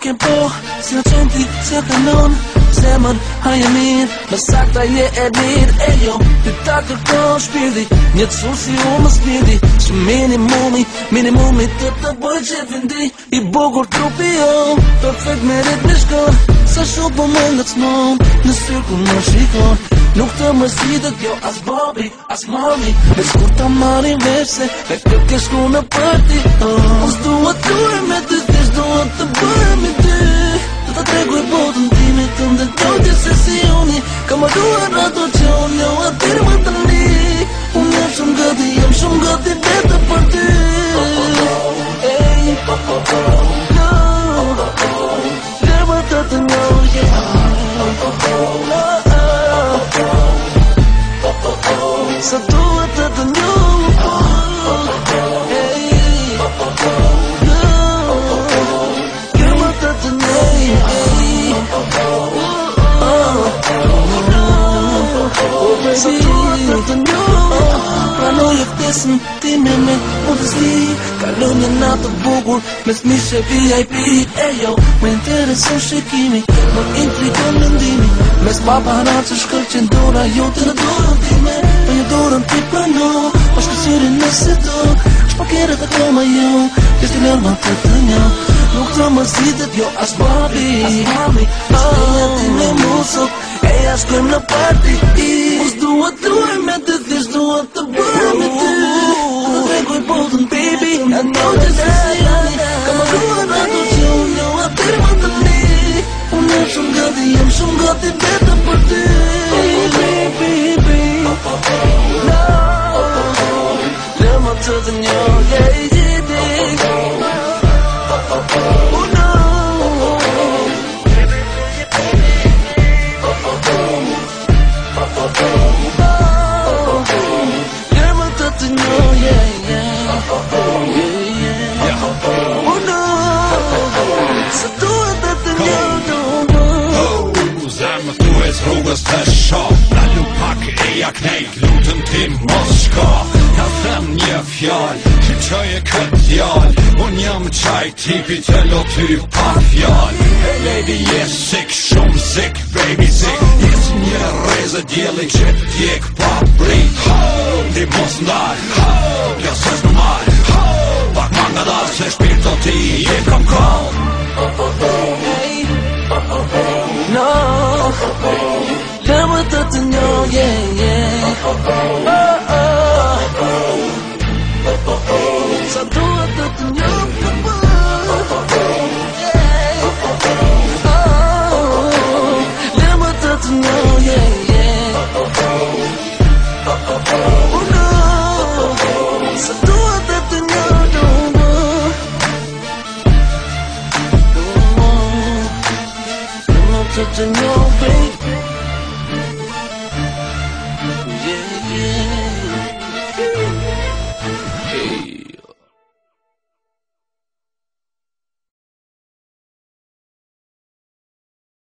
shkem po, si qenti, si kanon Zemën, haje mirë, më sakta je e mirë E jo, ty ta kërkon shpirti Një të sur si u më spirti Që minimumi të bëj që vendi I bukur trupi jo, perfekt me ritmi shkon Sa shumë po më ngacmon, në syrë ku më shikon Nuk të më sidët jo as babi, as mami Veç kur ta marim vese, me këtë ke shku në party Unë s'duhet lure me ty, thjesht duhet të bëhem i ty Të ta tregoj botën time të ndërtoj të se si uni Ka më duhet ato që unë jo atyr më të li Unë jam shumë gati vetë për ty Ej, no Lërë të të njoj, Sa duhet të të njoj Ej, no Lërë të të njoj Sa duhet të njoj Pranoj e ftesën ti me modesti Kalon një natë bukur mes mishe VIP Ejo, më intereson shikimi Më intrigon mendimi Mes papara që shkërqen dora jote në dorën time Për një dorën ti prano Pa shkësirin nëse do Shpakere të koma jo Kështë i lërma të njo Nuk të më zidët jo as babi Shpeja ti me musot Eja shkojmë në party Us duhet lure me të thjesht duhet të bërë me ty Të tregoj botën baby E njoj që se si jani Ka më duhet ato që unë jo atyr më të li Unë jam shumë gati vetë për ty Baby No Lërma të të njoj Oh no Lërma të të njoj Oh no Sa duhet të të njoj Zemë thues rrugës të shoh Dalu pak e ja knejt lutën tim mos shko Ka them një fjall Që qoj e këtë djall Unë jam qaj tipi që lo ty pa fjall Hey lady yes sick shumë sick baby sick Yes një reze djeli që t'jek pa brit Ti mos ndaj Kjo s'es normal Pak ma nga dal se shpirto ti je kam kom No Lërma të të njoj